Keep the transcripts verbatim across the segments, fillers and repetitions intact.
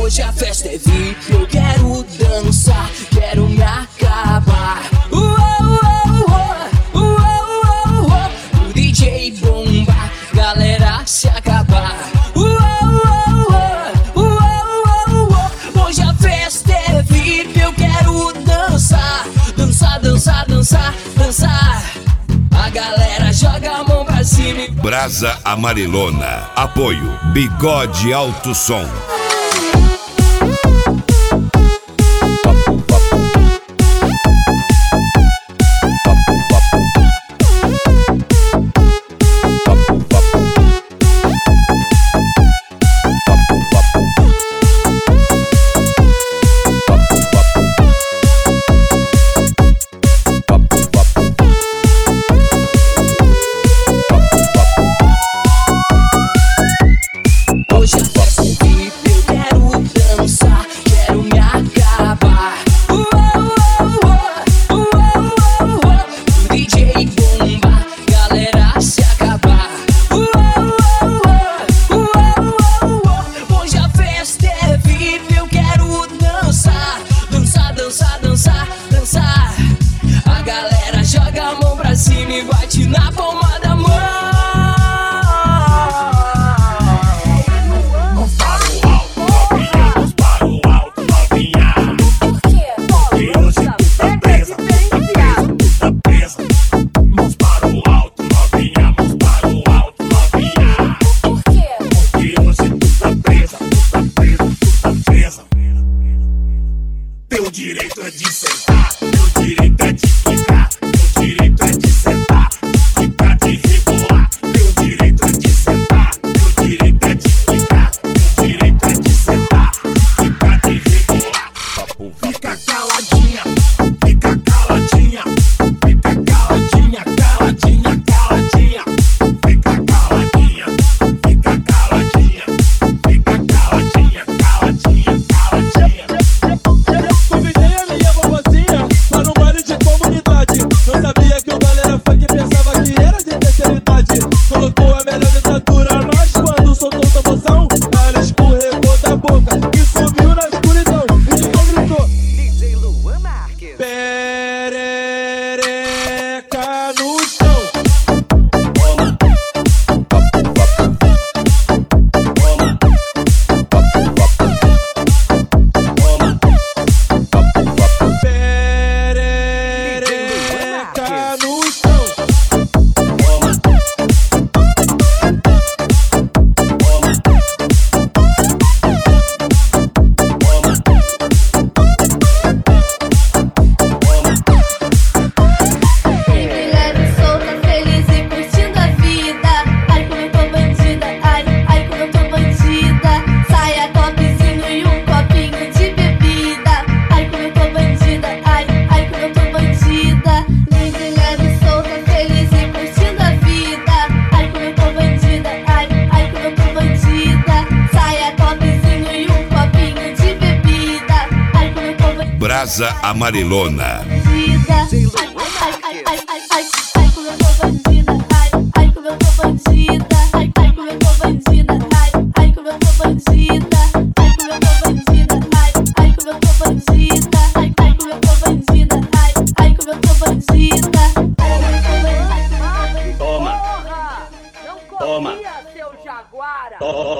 Hoje a festa é V I P, eu quero dançar, quero me acabar. Uou, uou, uou, uou, uou. O D J bomba, galera se acabar. Uou, uou, uou, uou, uou. Hoje a festa é V I P, eu quero dançar, dançar, dançar, dançar, dançar. A galera joga a mão pra cima e... Brasa Amarelona. Apoio Bigode Alto Som. Hoje a festa é V I P, eu quero dançar, quero me acabar. Uou, uou, uou, uou, uou. O D J bomba, galera se acabar. Uou, uou, uou, uou. Hoje a festa é V I P, eu quero dançar, dançar, dançar, dançar, dançar. A galera joga a mão pra cima e bate na palma da mão. Teu direito é de sentar, teu direito é de ficar, teu direito é de sentar, ficar de rebolar. Teu direito é de sentar, teu direito é de ficar, teu direito é de sentar, ficar de rebolar. Fica caladinha, fica caladinha, fica caladinha, caladinha, caladinha. Fica caladinha, fica caladinha, fica caladinha, caladinha, caladinha. Convidei a minha vovozinha para um baile de comunidade. Não sabia que o galera funk pensava que era de terceira idade. Colocou a melhor dentadura, mas quando soltou essa emoção, ela escorregou da boca e subiu na escuridão. E então gritou: D J Luan Marques. Perereca no chão. Perereca no chão. Sempre leve, solta, feliz e curtindo a vida. Ai, como eu tô bandida, ai, ai, como eu tô bandida. Saia, topzinho e um copinho de bebida. Ai, como eu tô bandida, ai, ai, como eu tô bandida. Livre, leve, solta, feliz e curtindo a vida. Ai, como eu tô bandida, ai, ai, como eu tô bandida. Saia, topzinho e um copinho de bebida. Ai, como eu tô bandida. Brasa Amarelona. Ai, ai, ai, ai, ai, ai, ai, como eu tô bandida. Ai, ai, como eu tô bandida. Ai, ai, como eu tô bandida. Ai, ai, como eu tô bandida. Ai, como eu tô bandida. Ai, ai, como eu tô bandida. Ai, ai, como eu tô bandida. Ai, ai, como eu tô bandida. Toma, Não Toma. confia, seu jaguara.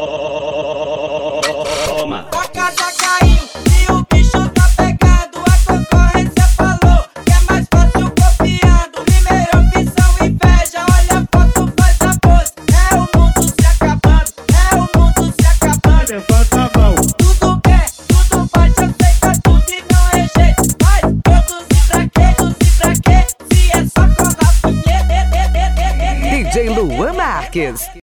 toma. A casa caiu e o bicho tá pegando. A concorrência falou que é mais fácil copiando. Primeira opção, inveja. Olha a foto, faz a pose. É o mundo se acabando, é o mundo se acabando. Levanta a mão. Tudo quer, tudo pode, aceita tudo e não é jeito. Mas produzir pra quê, produzir pra quê? Se é só com a punheta. D J Luan Marques.